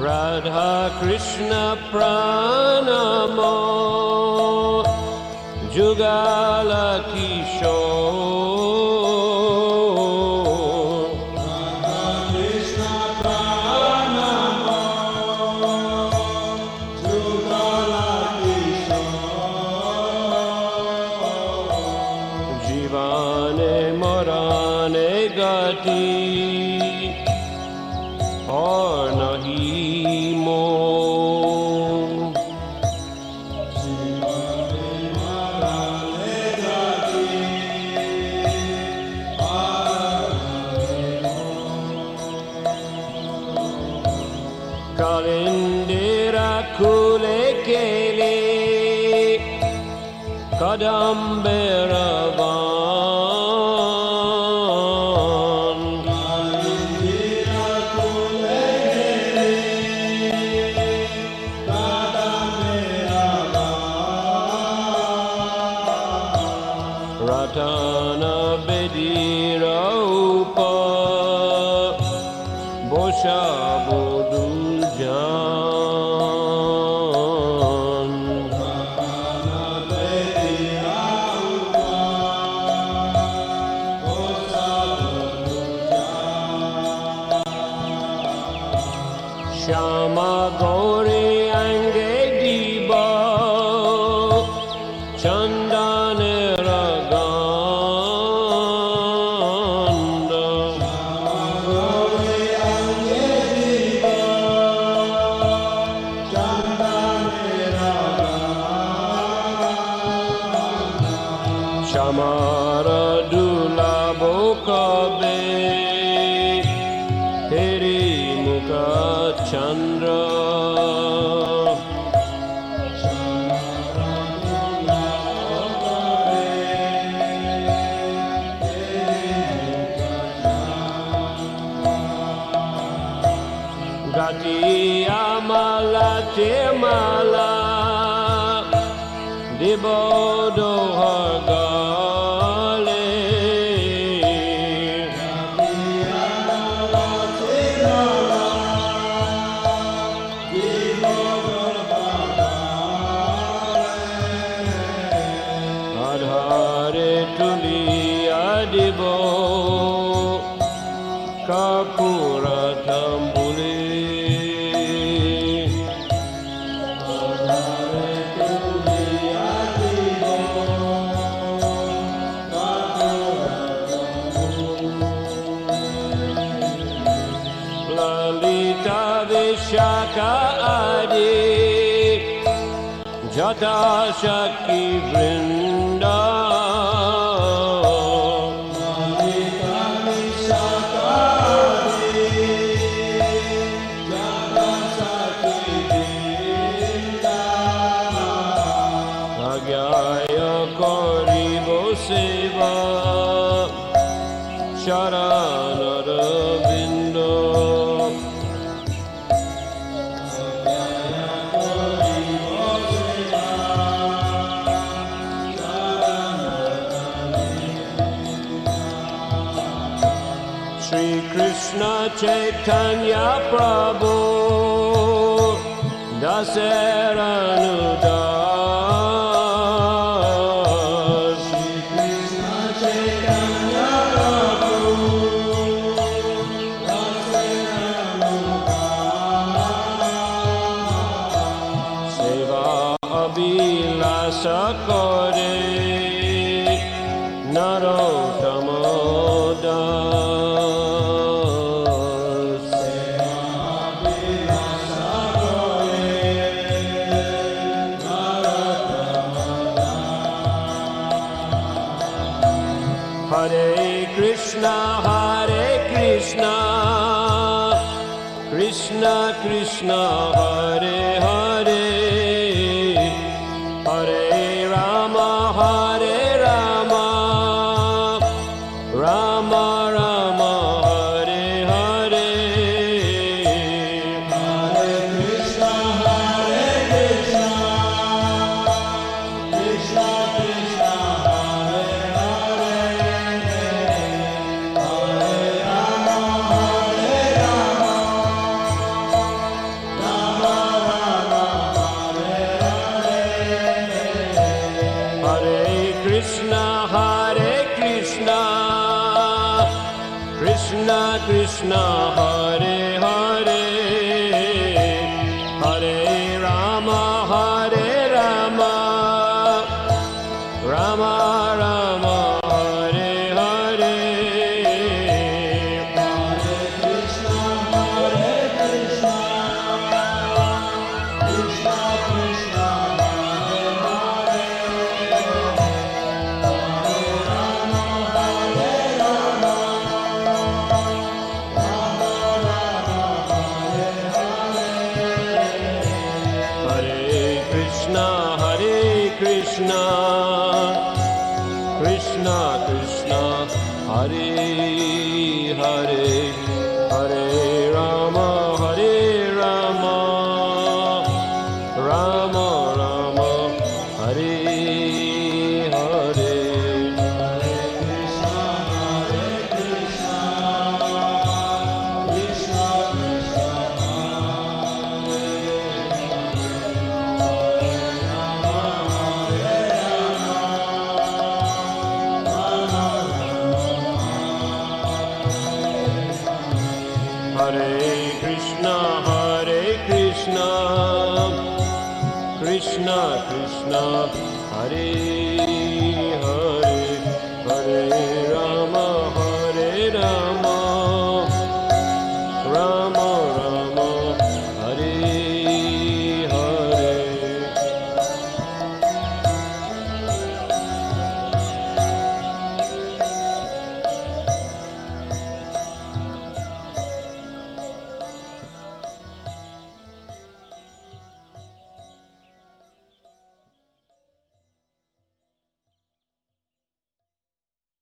Radha Krishna Pranamo Jugala Kishore Radha Krishna Pranamo Jugala Kishore Jivane Morane Gati और नहीं मोह कालिंदिरा खुले केले कदम बेरवान Ratana Bedira Upa Bosha Bodul Jan Ratana Bedira Upa Bosha Bodul Jan Shama Gauri Ange Diba Chandane Shamara Dulabo Kabe Heri Mukha Chandra Shamara Dulabo Kabe Heri Mukha Chandra Gati Amala Temala Dibodo Hagale Adhare Tuli Adibo Kapura Tambuli Lalita Vishaka Adi Jata Shakti Vrinda Lalita Vishaka Adi Jata Shakti Vrinda Agyaya Koribo Seva Sharanara Vindo Shri Krishna Chaitanya Prabhu Dasaranudas Shri Krishna Chaitanya Prabhu Dasaranudas Seva Abhilasa Kore Narottamadas Hare Krishna Krishna Krishna Hare Hare Hare Rama Hare Rama Rama Rama Hare Hare Hare Krishna Krishna Krishna Hare Hare Hare Rama Rama Krishna, Krishna Krishna, Hare Hare, Hare Rama, Rama Rama, Hare Hare. Hare Krishna, Krishna Krishna, Hare Hare, Krishna, Krishna Krishna, Hare Hare, Hare Rama, Rama Rama, Hare Hare. Hare Krishna, Krishna Krishna, Hare Krishna, Krishna Krishna, Hare Hare, Hare